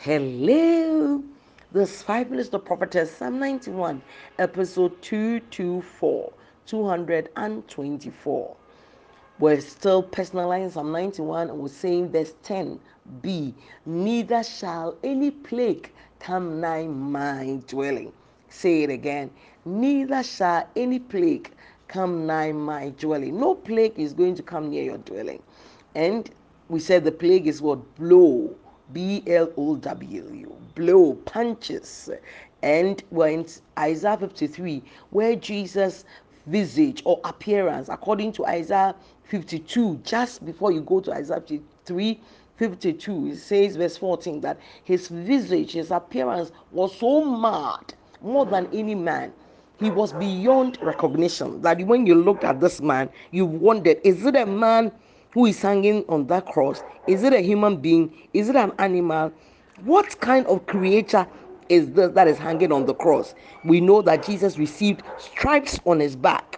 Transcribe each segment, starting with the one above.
Hello, this 5 minutes to prophetess, Psalm 91, episode 224, 224. We're still personalizing Psalm 91 and we're saying verse 10b, neither shall any plague come nigh my dwelling. Say it again, neither shall any plague come nigh my dwelling. No plague is going to come near your dwelling. And we said the plague is what? Blow. BLOW. Blow, punches. And we're in Isaiah 53, where Jesus' visage or appearance, according to Isaiah 52, just before you go to Isaiah 53, 52, it says, verse 14, that his visage, his appearance was so mad, more than any man. He was beyond recognition. That when you looked at this man, you wondered, is it a man who is hanging on that cross? Is it a human being? Is it an animal? What kind of creature is this that is hanging on the cross? We know that Jesus received stripes on his back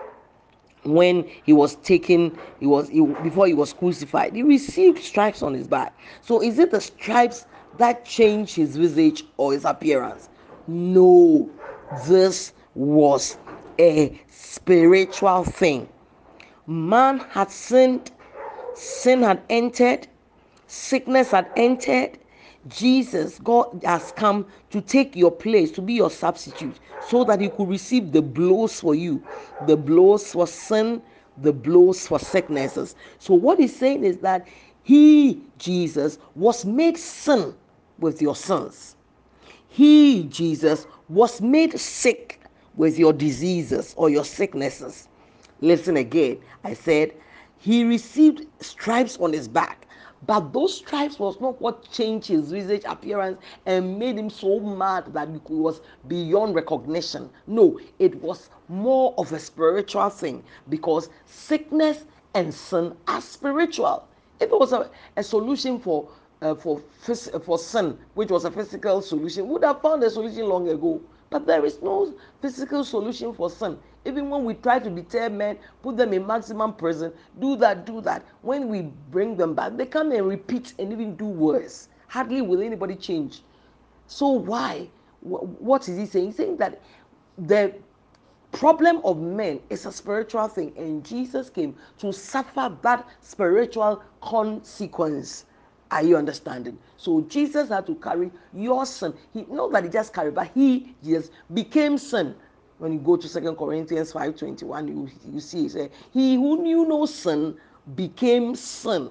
when he was taken, before he was crucified. He received stripes on his back. So is it the stripes that changed his visage or his appearance? No, this was a spiritual thing. Man had sinned, sin had entered, sickness had entered. Jesus, God has come to take your place, to be your substitute, so that he could receive the blows for you, the blows for sin, the blows for sicknesses. So what he's saying is that he, Jesus, was made sin with your sins. He, Jesus, was made sick with your diseases or your sicknesses. Listen again. I said he received stripes on his back, but those stripes was not what changed his visage appearance and made him so mad that he was beyond recognition. No, it was more of a spiritual thing, because sickness and sin are spiritual. If it was a solution for sin, which was a physical solution, would have found a solution long ago. But there is no physical solution for sin. Even when we try to deter men, put them in maximum prison, do that. When we bring them back, they come and repeat and even do worse. Hardly will anybody change. So why? What is he saying? He's saying that the problem of men is a spiritual thing, and Jesus came to suffer that spiritual consequence. Are you understanding? So Jesus had to carry your sin. He not that he just carried, but he just became sin. When you go to 2 Corinthians 5:21, you see it say, he who knew no sin became sin.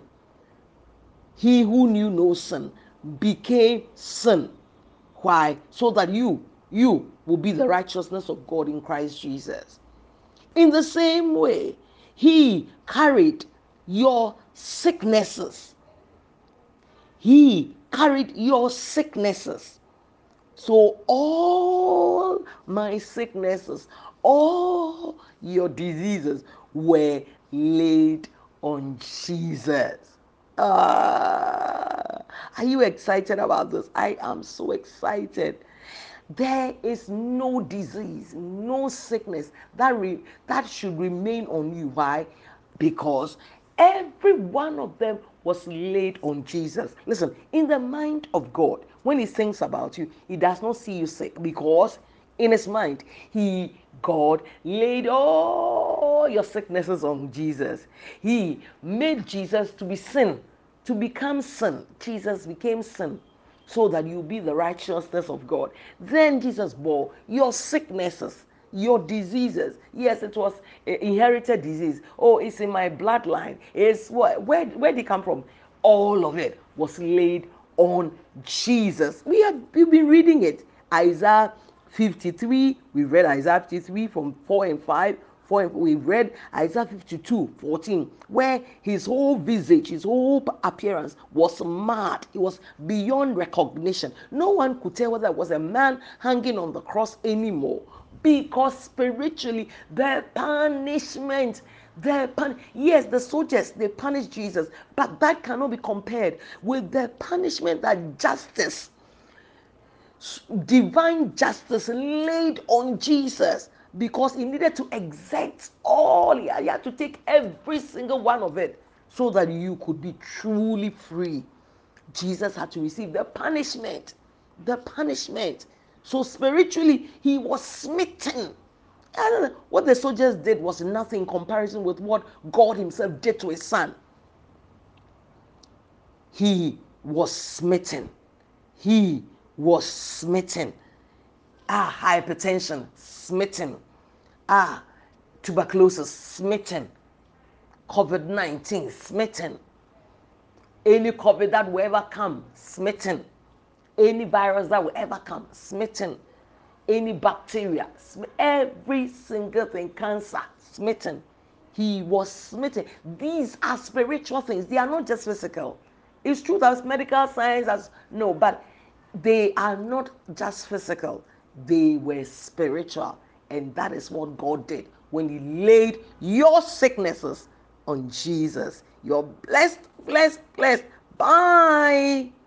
He who knew no sin became sin. Why? So that you will be the righteousness of God in Christ Jesus. In the same way, he carried your sicknesses. He carried your sicknesses. So all my sicknesses, all your diseases were laid on Jesus. Are you excited about this? I am so excited. There is no disease, no sickness that should remain on you. Why? Because every one of them was laid on Jesus. Listen, in the mind of God, when he thinks about you, he does not see you sick, because in his mind, God laid all your sicknesses on Jesus. He made Jesus to be sin, to become sin. Jesus became sin so that you be the righteousness of God. Then Jesus bore your sicknesses, your diseases. Yes, it was inherited disease. Oh, it's in my bloodline. It's what? Where did it come from? All of it was laid on Jesus. We've been reading it. Isaiah 53. We read Isaiah 53 from 4 and 5. We read Isaiah 52:14, where his whole visage, his whole appearance was mad. It was beyond recognition. No one could tell whether it was a man hanging on the cross anymore, because spiritually the punishment, yes, the soldiers, they punished Jesus, but that cannot be compared with the punishment that justice, divine justice, laid on Jesus, because he needed to exact all. He had to take every single one of it so that you could be truly free. Jesus had to receive the punishment. The punishment. So spiritually, he was smitten. And what the soldiers did was nothing in comparison with what God himself did to his son. He was smitten. He was smitten. Hypertension, smitten. Tuberculosis, smitten. COVID-19, smitten. Any COVID that will ever come, smitten. Any virus that will ever come, smitten. Any bacteria, every single thing, cancer, smitten. He was smitten. These are spiritual things. They are not just physical. It's true that medical science has no, but they are not just physical. They were spiritual. And that is what God did when he laid your sicknesses on Jesus. You're blessed, blessed, blessed. Bye.